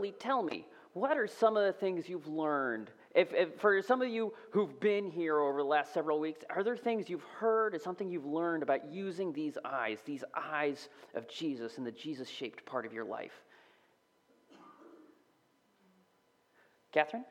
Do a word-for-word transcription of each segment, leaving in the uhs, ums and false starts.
quickly tell me, what are some of the things you've learned? If, if for some of you who've been here over the last several weeks, are there things you've heard or something you've learned about using these eyes, these eyes of Jesus in the Jesus-shaped part of your life? Catherine?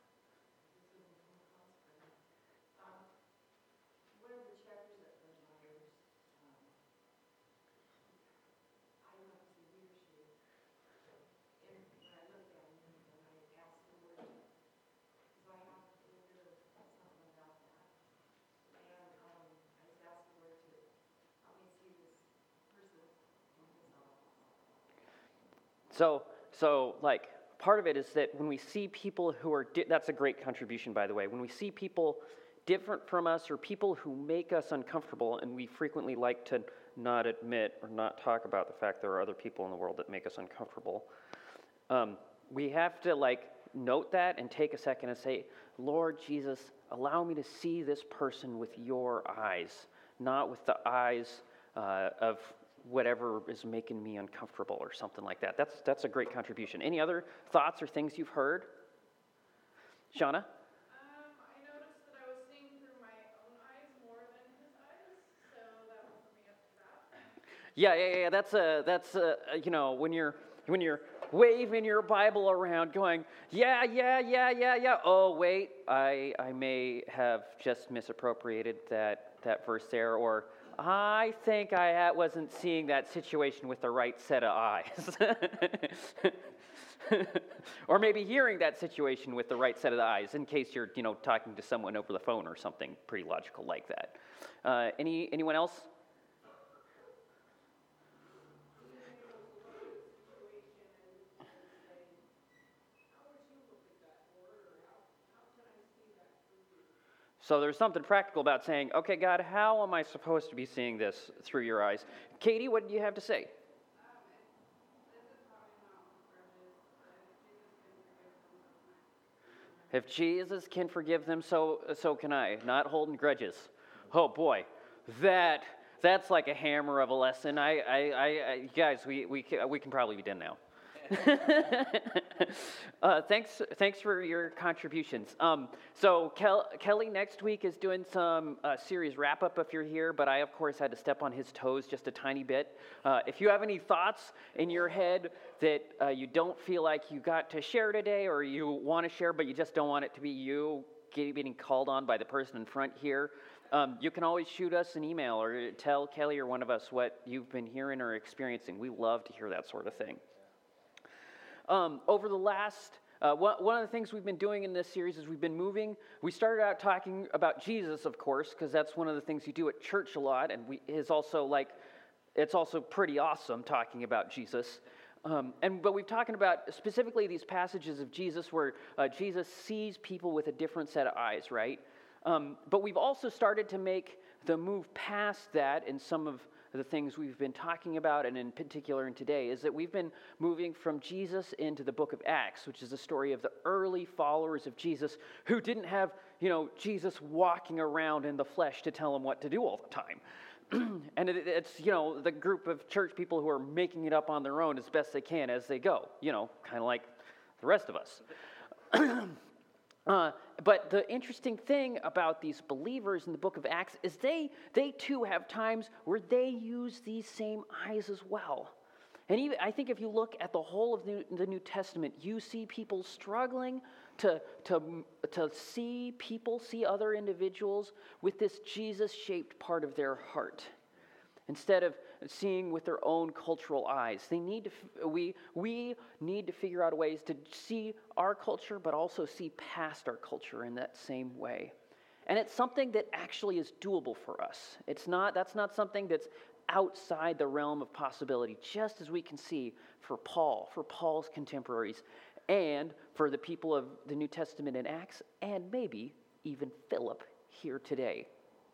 So, so like, part of it is that when we see people who are, di- that's a great contribution, by the way. When we see people different from us or people who make us uncomfortable, and we frequently like to not admit or not talk about the fact there are other people in the world that make us uncomfortable, um, we have to, like, note that and take a second and say, Lord Jesus, allow me to see this person with your eyes, not with the eyes uh, of whatever is making me uncomfortable or something like that. That's that's a great contribution. Any other thoughts or things you've heard? Shauna? Um, I noticed that I was seeing through my own eyes more than his eyes, so that opened me up to that. Yeah, yeah, yeah. That's a that's a you know when you're when you're waving your Bible around, going, yeah, yeah, yeah, yeah, yeah. Oh wait, I I may have just misappropriated that that verse there, or I think I wasn't seeing that situation with the right set of eyes. Or maybe hearing that situation with the right set of eyes, in case you're, you know, talking to someone over the phone or something pretty logical like that. Uh, any anyone else? So there's something practical about saying, okay, God, how am I supposed to be seeing this through your eyes? Katie, what do you have to say? If Jesus can forgive them, so so can I. Not holding grudges. Oh boy, that that's like a hammer of a lesson. I I, I, I guys, we we can, we can probably be done now. uh, thanks, thanks for your contributions. Um, so Kel- Kelly next week is doing some uh, series wrap up if you're here, but I of course had to step on his toes just a tiny bit. Uh, if you have any thoughts in your head that uh, you don't feel like you got to share today, or you want to share but you just don't want it to be you getting called on by the person in front here, um, you can always shoot us an email or tell Kelly or one of us what you've been hearing or experiencing. We love to hear that sort of thing. Um, over the last, uh, one, one of the things we've been doing in this series is we've been moving. We started out talking about Jesus, of course, because that's one of the things you do at church a lot, and we is also like, it's also pretty awesome talking about Jesus. Um, and but we've talking about specifically these passages of Jesus where uh, Jesus sees people with a different set of eyes, right? Um, but we've also started to make the move past that in some of the things we've been talking about, and in particular in today, is that we've been moving from Jesus into the book of Acts, which is the story of the early followers of Jesus who didn't have, you know, Jesus walking around in the flesh to tell them what to do all the time. And it, it's, you know, the group of church people who are making it up on their own as best they can as they go, you know, kind of like the rest of us. Uh, but the interesting thing about these believers in the book of Acts is they they too have times where they use these same eyes as well. And even, I think if you look at the whole of the, the New Testament, you see people struggling to, to, to see people, see other individuals with this Jesus-shaped part of their heart, instead of seeing with their own cultural eyes. They need to, we, we need to figure out ways to see our culture, but also see past our culture in that same way. And it's something that actually is doable for us. It's not, that's not something that's outside the realm of possibility, just as we can see for Paul, for Paul's contemporaries, and for the people of the New Testament in Acts, and maybe even Philip here today.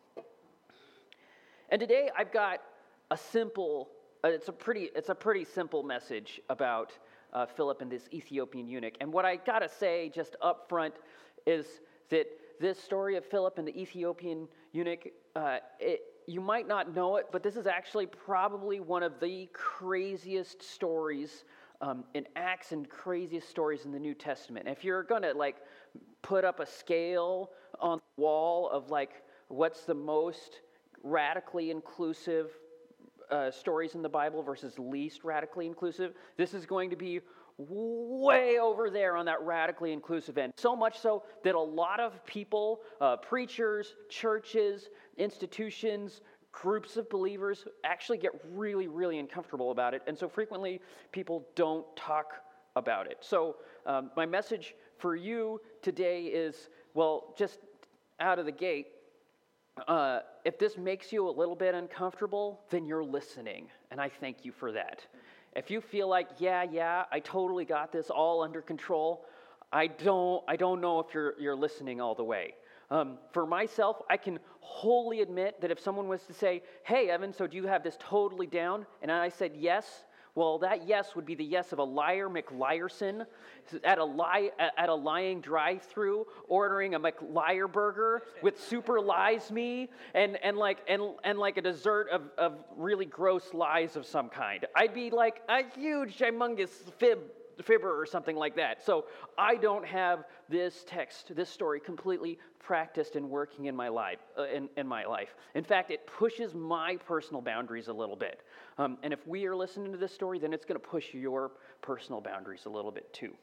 And today I've got a simple, uh, it's a pretty, it's a pretty simple message about uh, Philip and this Ethiopian eunuch. And what I gotta say just up front is that this story of Philip and the Ethiopian eunuch, uh, it, you might not know it, but this is actually probably one of the craziest stories um, in Acts and craziest stories in the New Testament. If you're going to like put up a scale on the wall of like what's the most radically inclusive uh, stories in the Bible versus least radically inclusive, this is going to be way over there on that radically inclusive end. So much so that a lot of people, uh, preachers, churches, institutions, groups of believers actually get really, really uncomfortable about it. And so frequently people don't talk about it. So um, my message for you today is, well, just out of the gate, uh, if this makes you a little bit uncomfortable, then you're listening. And I thank you for that. If you feel like, yeah, yeah, I totally got this all under control, I don't, I don't know if you're, you're listening all the way. Um, for myself, I can wholly admit that if someone was to say, hey, Evan, so do you have this totally down? And I said yes, well, that yes would be the yes of a liar McLiarson at a, lie, at a lying drive-thru ordering a McLiar burger with super lies me and, and, like, and, and like a dessert of, of really gross lies of some kind. I'd be like a huge, humongous fib fibber or something like that. So I don't have this text, this story completely practiced and working in my life. Uh, in, in my life. In fact, it pushes my personal boundaries a little bit. Um, and if we are listening to this story, then it's going to push your personal boundaries a little bit too.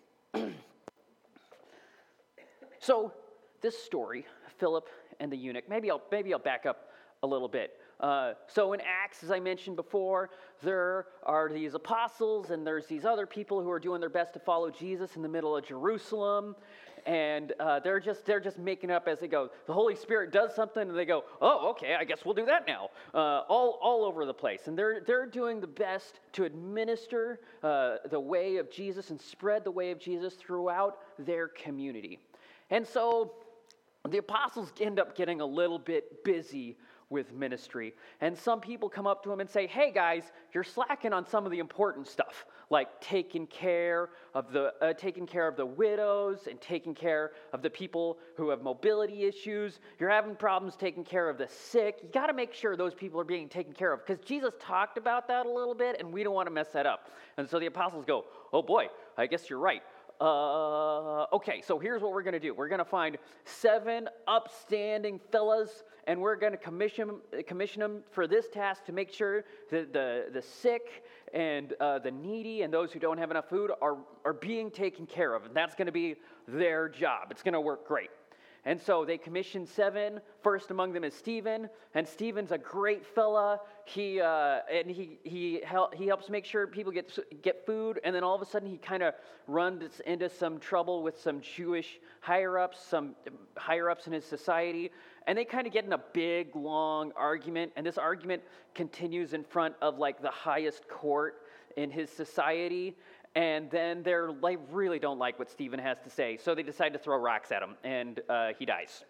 So this story, Philip and the eunuch, maybe I'll maybe I'll back up a little bit. Uh, so in Acts, as I mentioned before, there are these apostles and there's these other people who are doing their best to follow Jesus in the middle of Jerusalem, and uh, they're just they're just making up as they go. The Holy Spirit does something, and they go, "Oh, okay, I guess we'll do that now." Uh, all all over the place, and they're they're doing the best to administer uh, the way of Jesus and spread the way of Jesus throughout their community, and so the apostles end up getting a little bit busy with ministry. And some people come up to him and say, hey guys, you're slacking on some of the important stuff, like taking care of the uh, taking care of the widows and taking care of the people who have mobility issues. You're having problems taking care of the sick. You got to make sure those people are being taken care of, because Jesus talked about that a little bit, and we don't want to mess that up. And so the apostles go, oh boy, I guess you're right. Uh, okay, so here's what we're going to do. We're going to find seven upstanding fellas, and we're going to commission commission them for this task to make sure that the, the sick and uh, the needy and those who don't have enough food are, are being taken care of. And that's going to be their job. It's going to work great. And so they commissioned seven. First among them is Stephen, and Stephen's a great fella. He uh, and he he hel- he helps make sure people get get food. And then all of a sudden, he kind of runs into some trouble with some Jewish higher ups, some higher ups in his society, and they kind of get in a big long argument. And this argument continues in front of like the highest court in his society. And then they're like really don't like what Stephen has to say, so they decide to throw rocks at him, and uh, he dies.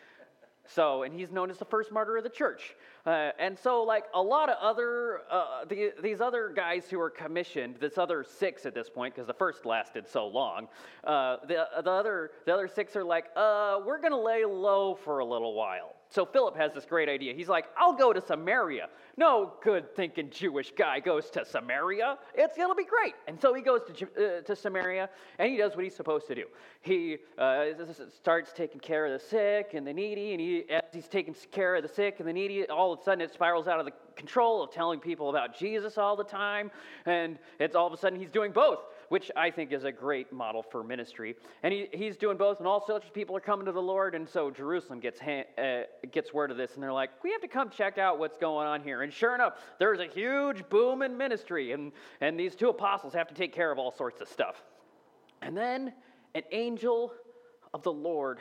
So, and he's known as the first martyr of the church. Uh, and so, like a lot of other, uh, the, these other guys who were commissioned, this other six at this point, because the first lasted so long, uh, the, the other the other six are like, uh, we're going to lay low for a little while. So Philip has this great idea. He's like, I'll go to Samaria. No good-thinking Jewish guy goes to Samaria. It's it'll be great. And so he goes to uh, to Samaria, and he does what he's supposed to do. He uh, starts taking care of the sick and the needy, and he, as he's taking care of the sick and the needy, all of a sudden it spirals out of the control of telling people about Jesus all the time, and it's all of a sudden he's doing both, which I think is a great model for ministry. And he, he's doing both, and all sorts of people are coming to the Lord, and so Jerusalem gets ha- uh, gets word of this, and they're like, we have to come check out what's going on here. And sure enough, there's a huge boom in ministry, and, and these two apostles have to take care of all sorts of stuff. And then an angel of the Lord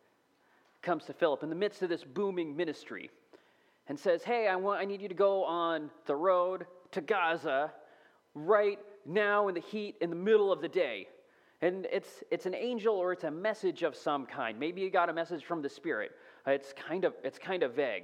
comes to Philip in the midst of this booming ministry and says, hey, I want I need you to go on the road to Gaza right now in the heat, in the middle of the day. And it's it's an angel or it's a message of some kind. Maybe you got a message from the Spirit. Uh, it's kind of it's kind of vague.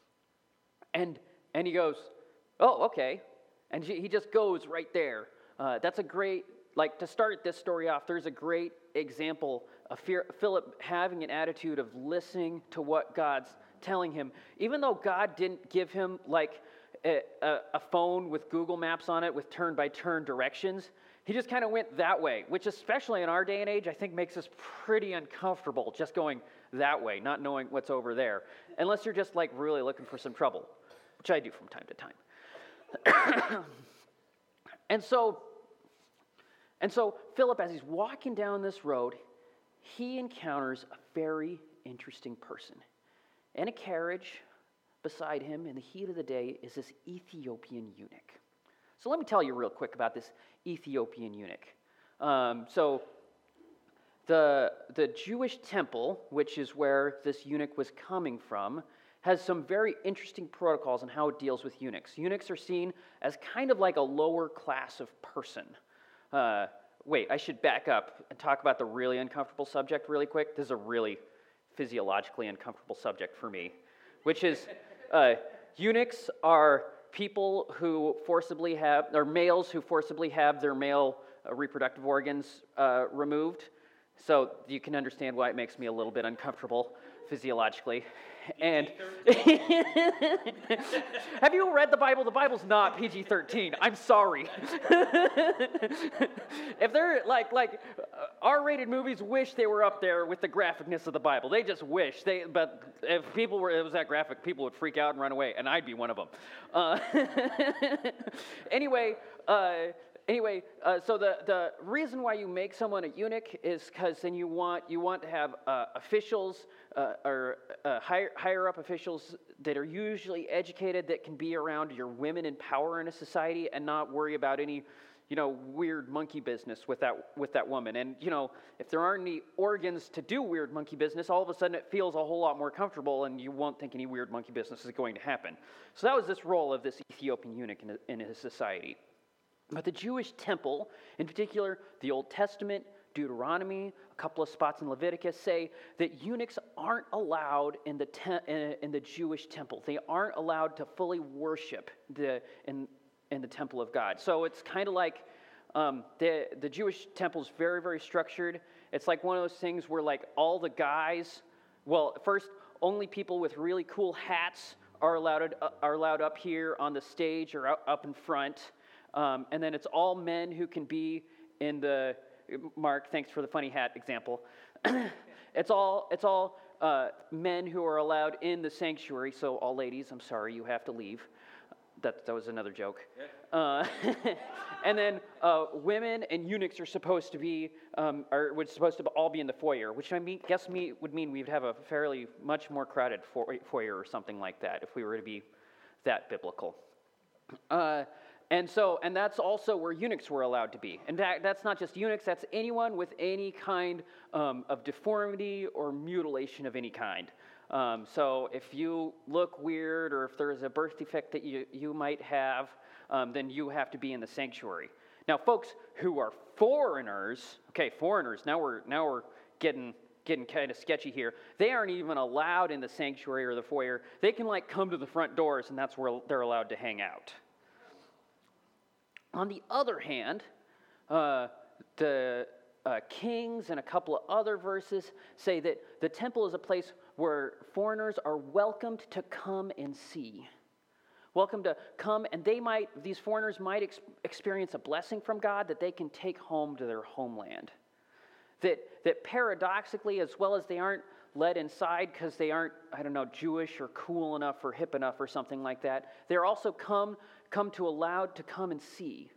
And and he goes, oh, okay. And he just goes right there. Uh, that's a great, like to start this story off, there's a great example of Philip having an attitude of listening to what God's telling him. Even though God didn't give him like a, a, a phone with Google Maps on it with turn-by-turn directions, He just kind of went that way, which especially in our day and age, I think makes us pretty uncomfortable just going that way, not knowing what's over there, unless you're just like really looking for some trouble, which I do from time to time. and so, and so Philip, as he's walking down this road, he encounters a very interesting person. In a carriage beside him in the heat of the day is this Ethiopian eunuch. So let me tell you real quick about this Ethiopian eunuch. Um, so the, the Jewish temple, which is where this eunuch was coming from, has some very interesting protocols on how it deals with eunuchs. Eunuchs are seen as kind of like a lower class of person. Uh, wait, I should back up and talk about the really uncomfortable subject really quick. This is a really physiologically uncomfortable subject for me, which is uh, eunuchs are people who forcibly have, or males who forcibly have their male uh, reproductive organs uh, removed. So you can understand why it makes me a little bit uncomfortable physiologically. And have you read the Bible? The Bible's not P G thirteen. I'm sorry. If they're like like uh, R-rated movies, wish they were up there with the graphicness of the Bible. They just wish they. But if people were, it was that graphic, people would freak out and run away, and I'd be one of them. Uh, anyway. Uh, Anyway, uh, so the, the reason why you make someone a eunuch is because then you want you want to have uh, officials uh, or uh, higher, higher up officials that are usually educated that can be around your women in power in a society and not worry about any, you know, weird monkey business with that with that woman. And you know, if there aren't any organs to do weird monkey business, all of a sudden it feels a whole lot more comfortable, and you won't think any weird monkey business is going to happen. So that was this role of this Ethiopian eunuch in, in his society. But the Jewish temple, in particular, the Old Testament, Deuteronomy, a couple of spots in Leviticus say that eunuchs aren't allowed in the te- in the Jewish temple. They aren't allowed to fully worship the in in the temple of God. So it's kind of like um, the the Jewish temple is very very structured. It's like one of those things where like all the guys, well, first only people with really cool hats are allowed uh, are allowed up here on the stage or up, up in front. Um, and then it's all men who can be in the, Mark, thanks for the funny hat example. it's all it's all uh, men who are allowed in the sanctuary, so all ladies, I'm sorry, you have to leave. That, that was another joke. Uh, and then uh, women and eunuchs are supposed to be, um, are would supposed to all be in the foyer, which I mean, guess me would mean we'd have a fairly much more crowded foyer or something like that if we were to be that biblical. Uh, And so, and that's also where eunuchs were allowed to be. In fact, that's not just eunuchs, that's anyone with any kind um, of deformity or mutilation of any kind. Um, so if you look weird or if there's a birth defect that you, you might have, um, then you have to be in the sanctuary. Now, folks who are foreigners, okay, foreigners, now we're now we're getting getting kind of sketchy here. They aren't even allowed in the sanctuary or the foyer. They can like come to the front doors and that's where they're allowed to hang out. On the other hand, uh, the uh, Kings and a couple of other verses say that the temple is a place where foreigners are welcomed to come and see. Welcome to come, and they might, these foreigners might ex- experience a blessing from God that they can take home to their homeland. That, that paradoxically, as well as they aren't led inside because they aren't, I don't know, Jewish or cool enough or hip enough or something like that, they're also come come to allowed to come and see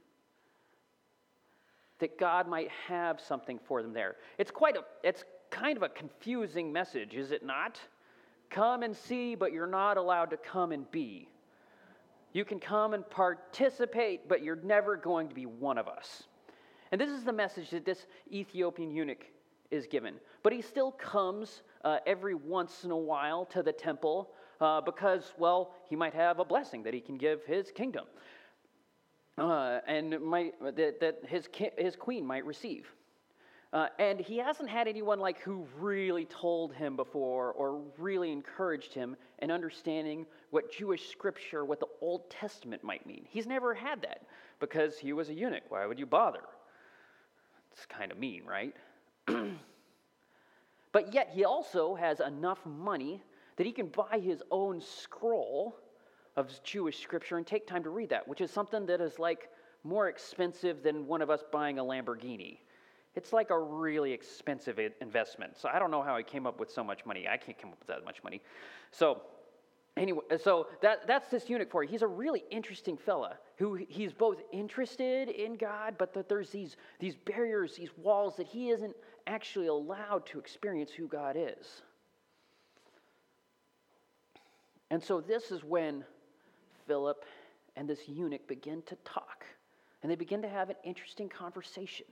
that God might have something for them there. It's quite a, it's kind of a confusing message, is it not? Come and see, but you're not allowed to come and be. You can come and participate, but you're never going to be one of us. And this is the message that this Ethiopian eunuch is given. But he still comes uh, every once in a while to the temple uh, because, well, he might have a blessing that he can give his kingdom. Uh, and might, that, that his, his queen might receive. Uh, and he hasn't had anyone like who really told him before or really encouraged him in understanding what Jewish scripture, what the Old Testament might mean. He's never had that because he was a eunuch. Why would you bother? It's kind of mean, right? But yet he also has enough money that he can buy his own scroll of Jewish scripture and take time to read that, which is something that is like more expensive than one of us buying a Lamborghini. It's like a really expensive investment. So I don't know how he came up with so much money. I can't come up with that much money. So anyway, so that, that's this eunuch for you. He's a really interesting fella who he's both interested in God, but that there's these, these barriers, these walls that he isn't actually allowed to experience who God is. And so this is when Philip and this eunuch begin to talk, and they begin to have an interesting conversation.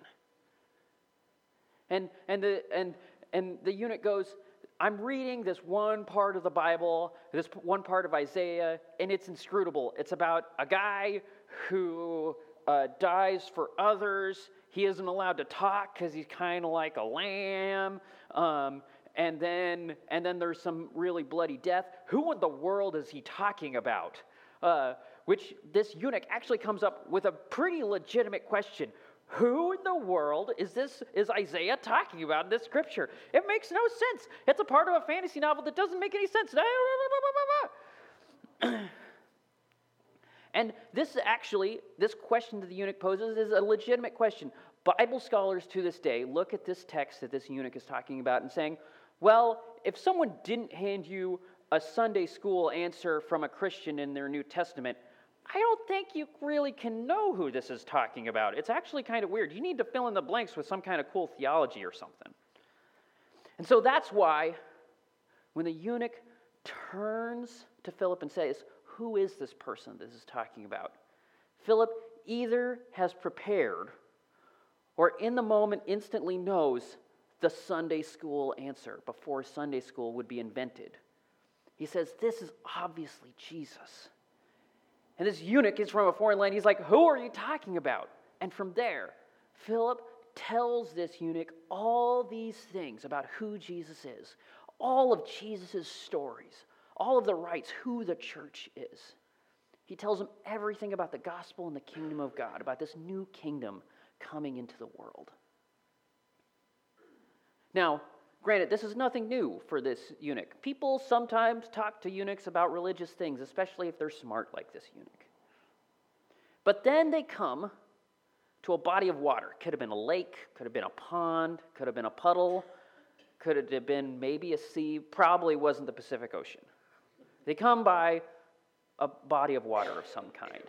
And and the and and the eunuch goes, I'm reading this one part of the Bible, this one part of Isaiah, and it's inscrutable. It's about a guy who uh, dies for others. He isn't allowed to talk because he's kind of like a lamb. Um, and then and then there's some really bloody death. Who in the world is he talking about? Uh, which this eunuch actually comes up with a pretty legitimate question. Who in the world is this, is Isaiah talking about in this scripture? It makes no sense. It's a part of a fantasy novel that doesn't make any sense. And this actually, this question that the eunuch poses is a legitimate question. Bible scholars to this day look at this text that this eunuch is talking about and saying, well, if someone didn't hand you a Sunday school answer from a Christian in their New Testament, I don't think you really can know who this is talking about. It's actually kind of weird. You need to fill in the blanks with some kind of cool theology or something. And so that's why when the eunuch turns to Philip and says, who is this person this is talking about? Philip either has prepared or in the moment instantly knows the Sunday school answer before Sunday school would be invented. He says, this is obviously Jesus. And this eunuch is from a foreign land. He's like, who are you talking about? And from there, Philip tells this eunuch all these things about who Jesus is, all of Jesus' stories, all of the rights, who the church is. He tells him everything about the gospel and the kingdom of God, about this new kingdom coming into the world. Now, granted, this is nothing new for this eunuch. People sometimes talk to eunuchs about religious things, especially if they're smart like this eunuch. But then they come to a body of water. Could have been a lake, could have been a pond, could have been a puddle, could have been maybe a sea, probably wasn't the Pacific Ocean. They come by a body of water of some kind.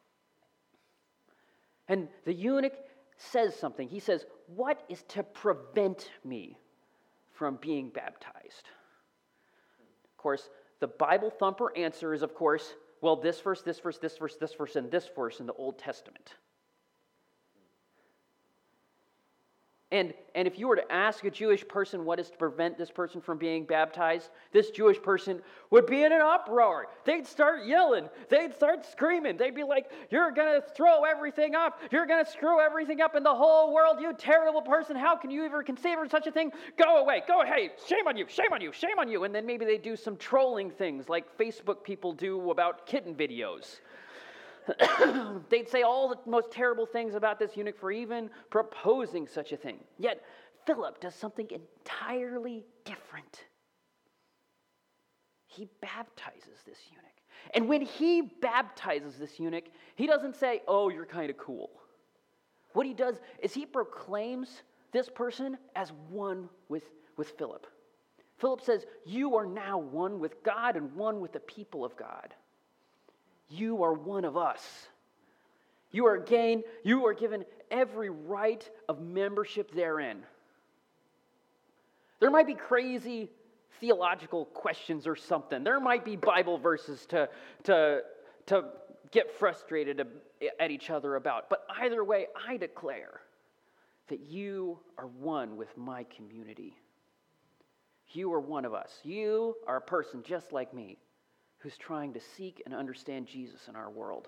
And the eunuch says something. He says, what is to prevent me from being baptized? Of course, the Bible thumper answer is, of course, well, this verse, this verse, this verse, this verse, and this verse in the Old Testament. And, and if you were to ask a Jewish person what is to prevent this person from being baptized, this Jewish person would be in an uproar. They'd start yelling. They'd start screaming. They'd be like, you're going to throw everything up. You're going to screw everything up in the whole world, you terrible person. How can you ever conceive of such a thing? Go away. Go ahead. Shame on you. Shame on you. Shame on you. And then maybe they do some trolling things like Facebook people do about kitten videos. They'd say all the most terrible things about this eunuch for even proposing such a thing. Yet Philip does something entirely different. He baptizes this eunuch. And when he baptizes this eunuch, he doesn't say, oh, you're kind of cool. What he does is he proclaims this person as one with, with Philip. Philip says, you are now one with God and one with the people of God. You are one of us. You are gained, you are given every right of membership therein. There might be crazy theological questions or something. There might be Bible verses to, to, to get frustrated at each other about. But either way, I declare that you are one with my community. You are one of us. You are a person just like me, who's trying to seek and understand Jesus in our world.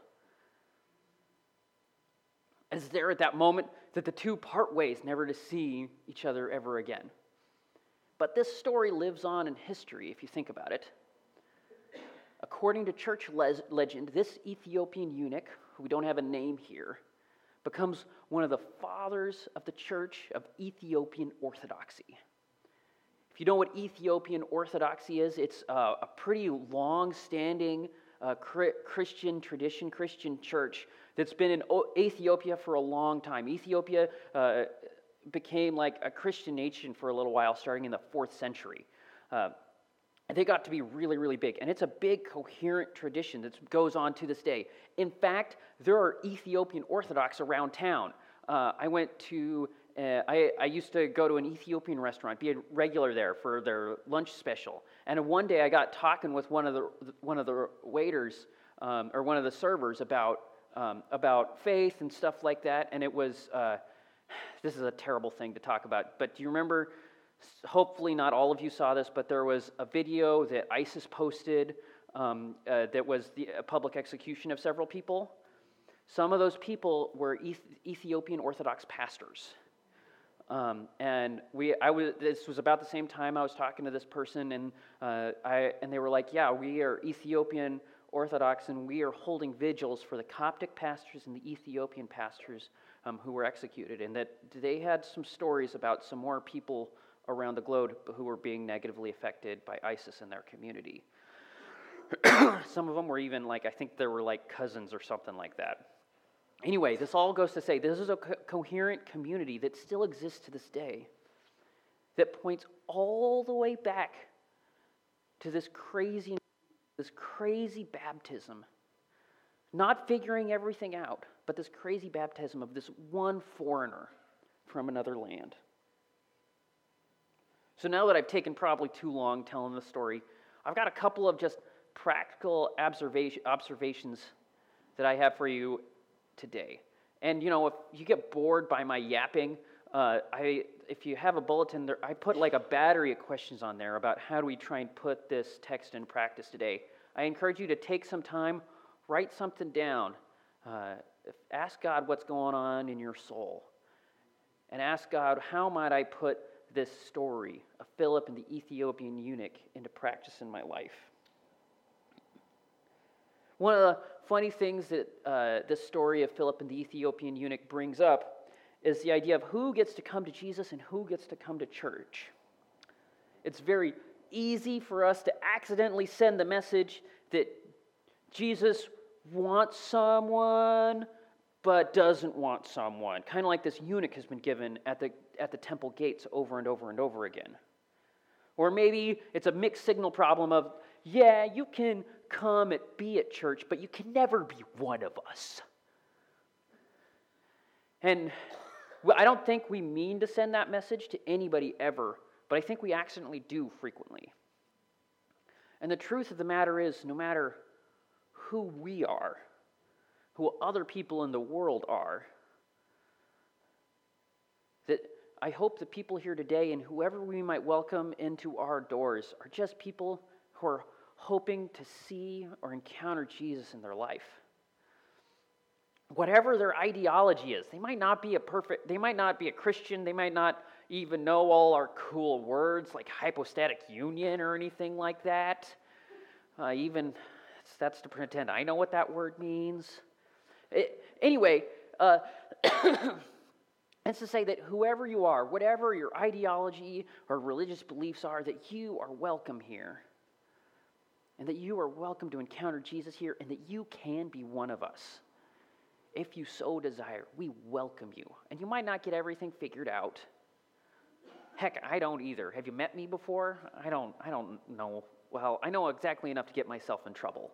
And it's there at that moment that the two part ways, never to see each other ever again. But this story lives on in history, if you think about it. According to church le- legend, this Ethiopian eunuch, who we don't have a name here, becomes one of the fathers of the church of Ethiopian Orthodoxy. If you know what Ethiopian Orthodoxy is, it's uh, a pretty long-standing uh, Christian tradition, Christian church that's been in o- Ethiopia for a long time. Ethiopia uh, became like a Christian nation for a little while, starting in the fourth century. Uh, and they got to be really, really big. And it's a big, coherent tradition that goes on to this day. In fact, there are Ethiopian Orthodox around town. Uh, I went to, uh, I, I used to go to an Ethiopian restaurant, be a regular there for their lunch special. And one day I got talking with one of the one of the waiters, um, or one of the servers about um, about faith and stuff like that. And it was, uh, this is a terrible thing to talk about, but do you remember, hopefully not all of you saw this, but there was a video that ISIS posted um, uh, that was the a public execution of several people. Some of those people were Eth- Ethiopian Orthodox pastors. Um, and we, I was. This was about the same time I was talking to this person, and uh, I, and they were like, "Yeah, we are Ethiopian Orthodox, and we are holding vigils for the Coptic pastors and the Ethiopian pastors um, who were executed." And that they had some stories about some more people around the globe who were being negatively affected by ISIS in their community. Some of them were even like, I think there were like cousins or something like that. Anyway, this all goes to say this is a co- coherent community that still exists to this day, that points all the way back to this crazy, this crazy baptism, not figuring everything out, but this crazy baptism of this one foreigner from another land. So now that I've taken probably too long telling the story, I've got a couple of just practical observation, observations that I have for you today. And, you know, if you get bored by my yapping, uh, I if you have a bulletin, there, I put like a battery of questions on there about how do we try and put this text in practice today. I encourage you to take some time, write something down, uh, ask God what's going on in your soul, and ask God, how might I put this story of Philip and the Ethiopian eunuch into practice in my life? One of the funny things that uh, this story of Philip and the Ethiopian eunuch brings up is the idea of who gets to come to Jesus and who gets to come to church. It's very easy for us to accidentally send the message that Jesus wants someone but doesn't want someone. Kind of like this eunuch has been given at the at the temple gates over and over and over again. Or maybe it's a mixed signal problem of, yeah, you can come and be at church, but you can never be one of us. And I don't think we mean to send that message to anybody ever, but I think we accidentally do frequently. And the truth of the matter is, no matter who we are, who other people in the world are, that I hope the people here today and whoever we might welcome into our doors are just people who are hoping to see or encounter Jesus in their life. Whatever their ideology is, they might not be a perfect, they might not be a Christian, they might not even know all our cool words like hypostatic union or anything like that. Uh, even, that's to pretend I know what that word means. It, anyway, uh, it's to say that whoever you are, whatever your ideology or religious beliefs are, that you are welcome here. And that you are welcome to encounter Jesus here, and that you can be one of us. If you so desire, we welcome you. And you might not get everything figured out. Heck, I don't either. Have you met me before? I don't, I don't know. Well, I know exactly enough to get myself in trouble.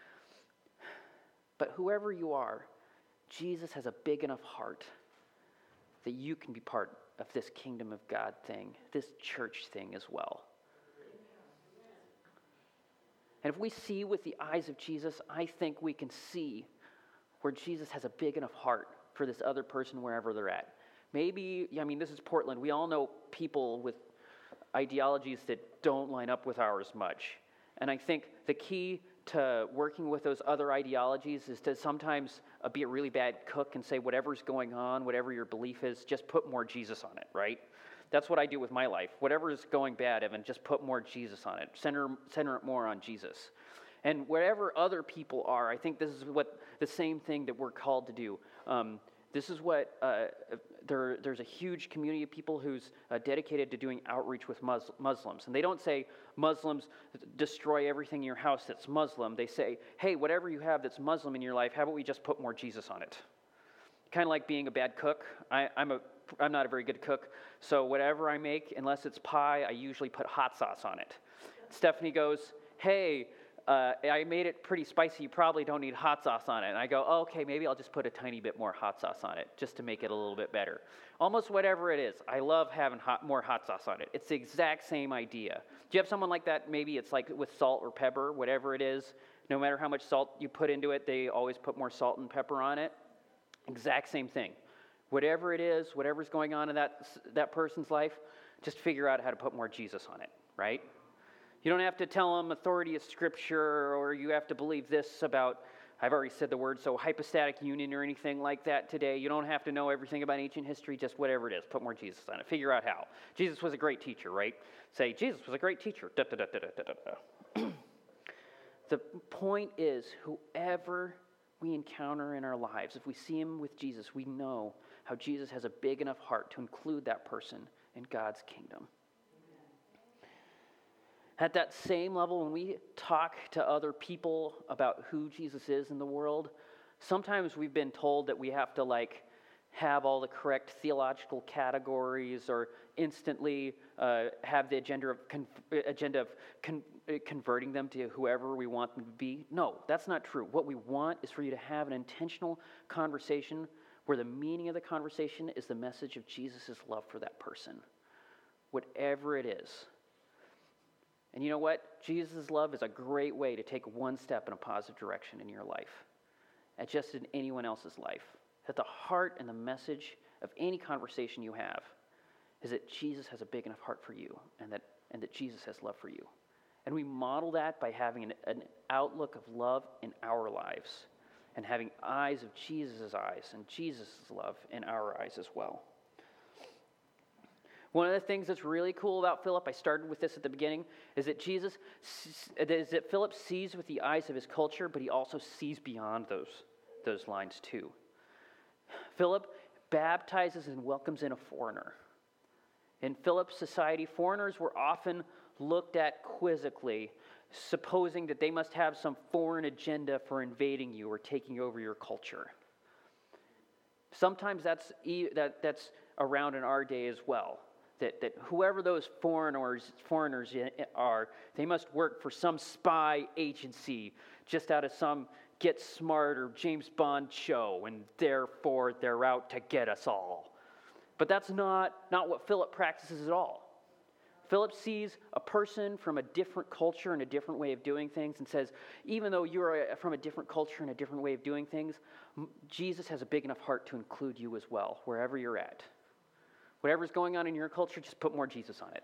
But whoever you are, Jesus has a big enough heart that you can be part of this kingdom of God thing, this church thing as well. And if we see with the eyes of Jesus, I think we can see where Jesus has a big enough heart for this other person wherever they're at. Maybe, I mean, this is Portland. We all know people with ideologies that don't line up with ours much. And I think the key to working with those other ideologies is to sometimes uh, be a really bad cook and say whatever's going on, whatever your belief is, just put more Jesus on it, right? That's what I do with my life. Whatever is going bad, Evan, just put more Jesus on it. Center, center it more on Jesus. And wherever other people are, I think this is what the same thing that we're called to do. Um, This is what, uh, there, there's a huge community of people who's uh, dedicated to doing outreach with Mus- Muslims. And they don't say, Muslims, destroy everything in your house that's Muslim. They say, hey, whatever you have that's Muslim in your life, how about we just put more Jesus on it? Kind of like being a bad cook. I, I'm, a, I'm not a very good cook, so whatever I make, unless it's pie, I usually put hot sauce on it. Stephanie goes, hey, Uh, I made it pretty spicy. You probably don't need hot sauce on it. And I go, oh, okay, maybe I'll just put a tiny bit more hot sauce on it just to make it a little bit better. Almost whatever it is. I love having hot, more hot sauce on it. It's the exact same idea. Do you have someone like that? Maybe it's like with salt or pepper, whatever it is. No matter how much salt you put into it, they always put more salt and pepper on it. Exact same thing. Whatever it is, whatever's going on in that, that person's life, just figure out how to put more Jesus on it, right? You don't have to tell them authority of Scripture, or you have to believe this about, I've already said the word, so hypostatic union or anything like that today. You don't have to know everything about ancient history, just whatever it is. Put more Jesus on it. Figure out how. Jesus was a great teacher, right? Say, Jesus was a great teacher. Da, da, da, da, da, da, da. The point is, whoever we encounter in our lives, if we see him with Jesus, we know how Jesus has a big enough heart to include that person in God's kingdom. At that same level, when we talk to other people about who Jesus is in the world, sometimes we've been told that we have to like have all the correct theological categories or instantly uh, have the agenda of con- agenda of con- converting them to whoever we want them to be. No, that's not true. What we want is for you to have an intentional conversation where the meaning of the conversation is the message of Jesus' love for that person, whatever it is. And you know what? Jesus' love is a great way to take one step in a positive direction in your life, and just in anyone else's life. At the heart and the message of any conversation you have is that Jesus has a big enough heart for you, and that and that Jesus has love for you. And we model that by having an, an outlook of love in our lives, and having eyes of Jesus' eyes and Jesus' love in our eyes as well. One of the things that's really cool about Philip, I started with this at the beginning, is that Jesus, is that Philip sees with the eyes of his culture, but he also sees beyond those, those lines too. Philip baptizes and welcomes in a foreigner. In Philip's society, foreigners were often looked at quizzically, supposing that they must have some foreign agenda for invading you or taking over your culture. Sometimes that's that, that's around in our day as well. That, that whoever those foreigners foreigners are, they must work for some spy agency just out of some Get Smart or James Bond show, and therefore they're out to get us all. But that's not, not what Philip practices at all. Philip sees a person from a different culture and a different way of doing things and says, even though you're a, from a different culture and a different way of doing things, Jesus has a big enough heart to include you as well, wherever you're at. Whatever's going on in your culture, just put more Jesus on it.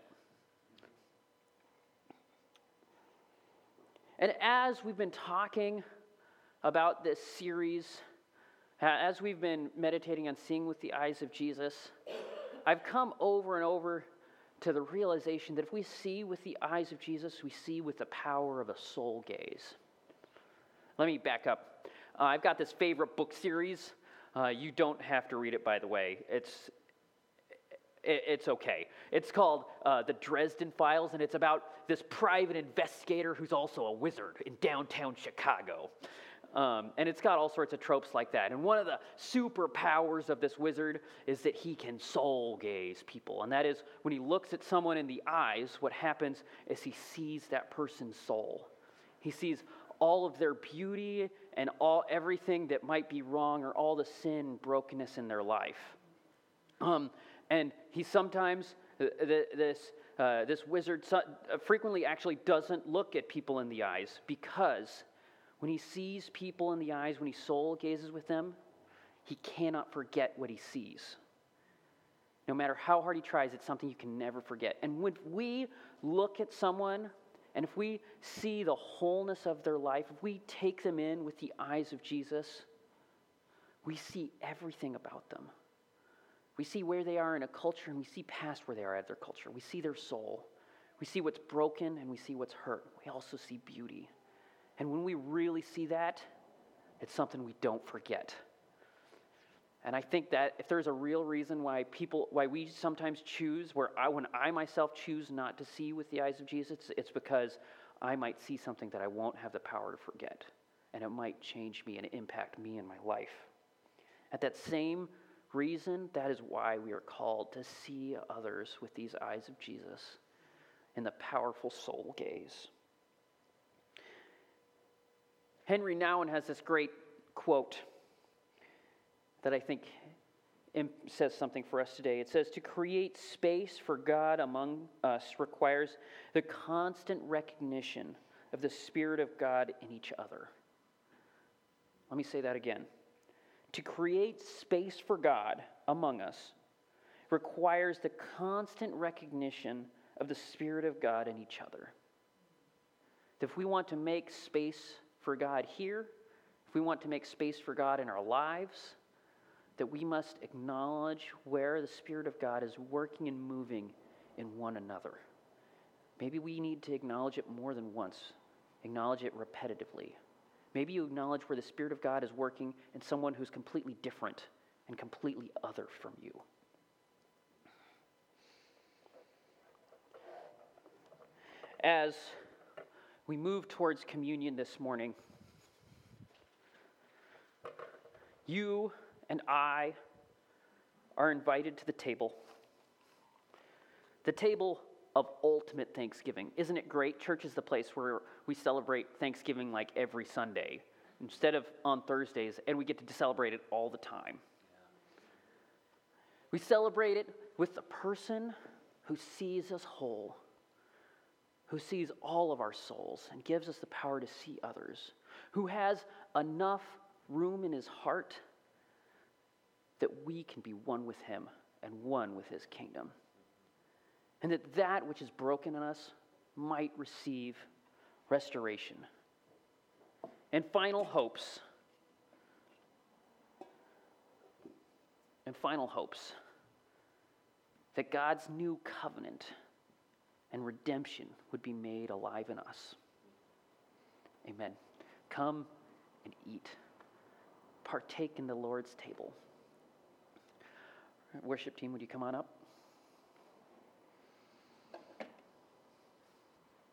And as we've been talking about this series, as we've been meditating on seeing with the eyes of Jesus, I've come over and over to the realization that if we see with the eyes of Jesus, we see with the power of a soul gaze. Let me back up. Uh, I've got this favorite book series. Uh, you don't have to read it, by the way. It's It's okay. It's called uh, The Dresden Files, and it's about this private investigator who's also a wizard in downtown Chicago. Um, and it's got all sorts of tropes like that. And one of the superpowers of this wizard is that he can soul gaze people. And that is, when he looks at someone in the eyes, what happens is he sees that person's soul. He sees all of their beauty and all everything that might be wrong or all the sin and brokenness in their life. Um, and he sometimes, uh, this, uh, this wizard so, uh, frequently actually doesn't look at people in the eyes, because when he sees people in the eyes, when he soul gazes with them, he cannot forget what he sees. No matter how hard he tries, it's something you can never forget. And when we look at someone, and if we see the wholeness of their life, if we take them in with the eyes of Jesus, we see everything about them. We see where they are in a culture, and we see past where they are at their culture. We see their soul. We see what's broken, and we see what's hurt. We also see beauty. And when we really see that, it's something we don't forget. And I think that if there's a real reason why people, why we sometimes choose, where I, when I myself choose not to see with the eyes of Jesus, it's because I might see something that I won't have the power to forget. And it might change me and impact me in my life. At that same reason, that is why we are called to see others with these eyes of Jesus in the powerful soul gaze. Henry Nouwen has this great quote that I think says something for us today. It says, to create space for God among us requires the constant recognition of the Spirit of God in each other. Let me say that again. To create space for God among us requires the constant recognition of the Spirit of God in each other. If we want to make space for God here, if we want to make space for God in our lives, that we must acknowledge where the Spirit of God is working and moving in one another. Maybe we need to acknowledge it more than once, acknowledge it repetitively. Maybe you acknowledge where the Spirit of God is working in someone who's completely different and completely other from you. As we move towards communion this morning, you and I are invited to the table. The table of ultimate Thanksgiving. Isn't it great? Church is the place where we celebrate Thanksgiving like every Sunday instead of on Thursdays, and we get to celebrate it all the time. We celebrate it with the person who sees us whole, who sees all of our souls and gives us the power to see others, who has enough room in his heart that we can be one with him and one with his kingdom. And that that which is broken in us might receive restoration. And final hopes. And final hopes that God's new covenant and redemption would be made alive in us. Amen. Come and eat. Partake in the Lord's table. Worship team, would you come on up?